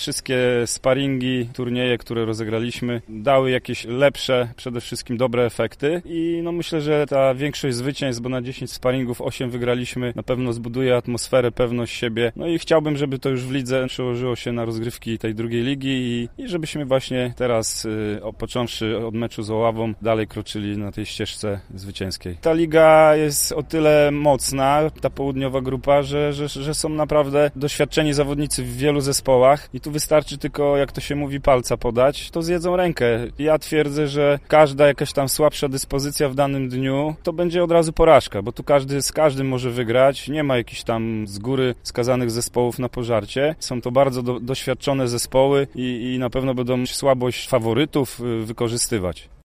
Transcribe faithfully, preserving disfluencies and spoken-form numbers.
wszystkie sparingi, turnieje, które rozegraliśmy, dały jakieś lepsze, przede wszystkim dobre efekty i no myślę, że ta większość zwycięstw, bo na dziesięć sparingów osiem wygraliśmy, na pewno zbuduje atmosferę, pewność siebie. No i chciałbym, żeby to już w lidze przełożyło się na rozgrywki tej drugiej ligi i, i żebyśmy właśnie teraz, y, począwszy od meczu z Oławą, dalej kroczyli na tej ścieżce zwycięskiej. Ta liga jest o tyle mocna, ta południowa grupa, że, że, że są naprawdę doświadczeni zawodnicy w wielu zespołach i tu wystarczy tylko, jak to się mówi, palca podać, to zjedzą rękę. Ja twierdzę, że każda jakaś tam słabsza dyspozycja w danym dniu to będzie od razu porażka, bo tu każdy z każdym może wygrać, nie ma jakichś tam z góry skazanych zespołów na pożarcie. Są to bardzo do, doświadczone zespoły i, i na pewno będą słabość faworytów wykorzystywać.